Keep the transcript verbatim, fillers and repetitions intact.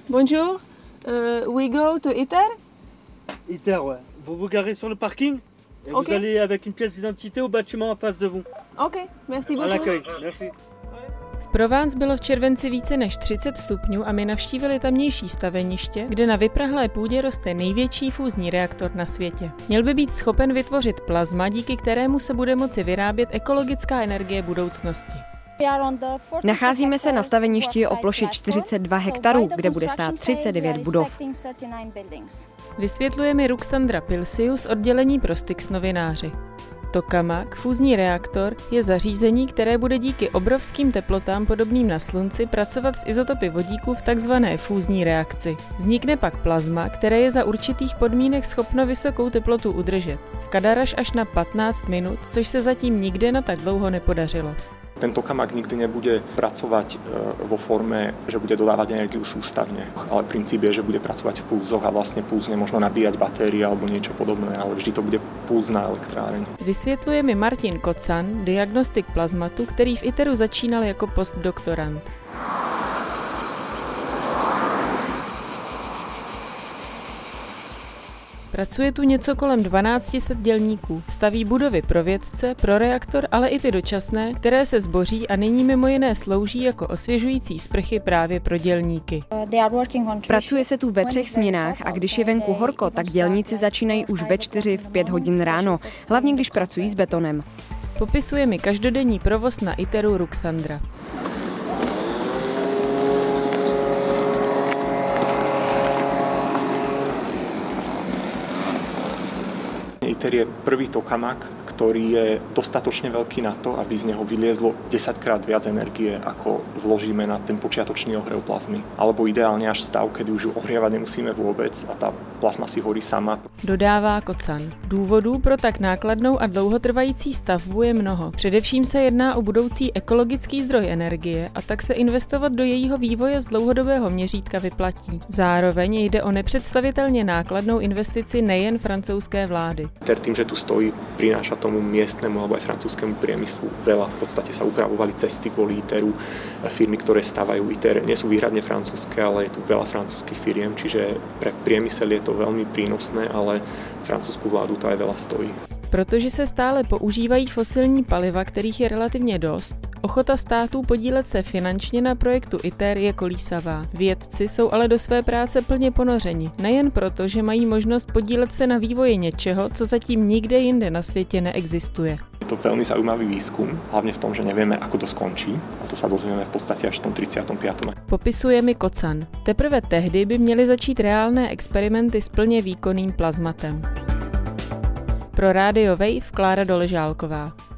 Bonjour, uh, we go to ITER? ITER, ouais. Vous vous garez sur le parking et Ok. vous allez avec une pièce d'identité au bâtiment en face de vous. OK, merci À beaucoup. l'accueil, merci. V Provence bylo v červenci více než třicet stupňů a my navštívili tamnější staveniště, kde na vyprahlé půdě roste největší fúzní reaktor na světě. Měl by být schopen vytvořit plazma, díky kterému se bude moci vyrábět ekologická energie budoucnosti. Nacházíme se na staveništi o ploše čtyřicet dva hektarů, kde bude stát třicet devět budov. Vysvětluje mi Ruxandra Pilsiu z oddělení pro Styx novináři. Tokamak, fúzní reaktor, je zařízení, které bude díky obrovským teplotám podobným na slunci pracovat s izotopy vodíku v takzvané fúzní reakci. Vznikne pak plazma, které je za určitých podmínek schopno vysokou teplotu udržet. V Kadaraš až na patnáct minut, což se zatím nikde na tak dlouho nepodařilo. Ten tokamak nikdy nebude pracovať vo forme, že bude dodávať energiu sústavne, ale princíp je, že bude pracovať v pulzoch a vlastne puls nemožno nabíjať batérie alebo niečo podobné, ale vždy to bude pulzná elektráreň. Vysvětluje mi Martin Kocan, diagnostik plazmatu, který v ITERu začínal jako postdoktorant. Pracuje tu něco kolem dvanáct set dělníků. Staví budovy pro vědce, pro reaktor, ale i ty dočasné, které se zboří a nyní mimo jiné slouží jako osvěžující sprchy právě pro dělníky. Pracuje se tu ve třech směnách a když je venku horko, tak dělníci začínají už ve čtyři, v pět hodin ráno, hlavně když pracují s betonem. Popisuje mi každodenní provoz na ITERu Ruxandra. ITER je prvý tokamak, ktorý je dostatočne veľký na to, aby z neho vyliezlo desaťkrát viac energie, ako vložíme na ten počiatočný ohrev plazmy. Alebo ideálne až stav, kedy už ju ohrievať nemusíme vôbec a tá plazma si horí sama. Dodává Kocan. Důvodů pro tak nákladnou a dlouhotrvající stavbu je mnoho. Především se jedná o budoucí ekologický zdroj energie a tak se investovat do jejího vývoje z dlouhodobého měřítka vyplatí. Zároveň jde o nepředstavitelně nákladnou investici nejen francouzské vlády. ITER tým, že tu stojí, prináša tomu miestnemu alebo aj francúzskému priemyslu veľa. V podstate sa upravovali cesty kvôli ITERu. Firmy, ktoré stavajú ITER, nie sú výhradne francúzske, ale je tu veľa francúzskych firiem, čiže pre priemysel je to veľmi prínosné, ale francúzsku vládu to aj veľa stojí. Protože se stále používají fosilní paliva, kterých je relativně dost, ochota států podílet se finančně na projektu ITER je kolísavá. Vědci jsou ale do své práce plně ponořeni, nejen proto, že mají možnost podílet se na vývoji něčeho, co zatím nikde jinde na světě neexistuje. Je to veľmi zaujímavý výskum, hlavne v tom, že nevieme, ako to skončí. A to sa dozvieme v podstate až v tom tridsiatom piatom Popisuje mi Kocan. Teprve tehdy by měly začít reálné experimenty s plně výkonným plazmatem. Pro Rádio Wave Klára Doležálková.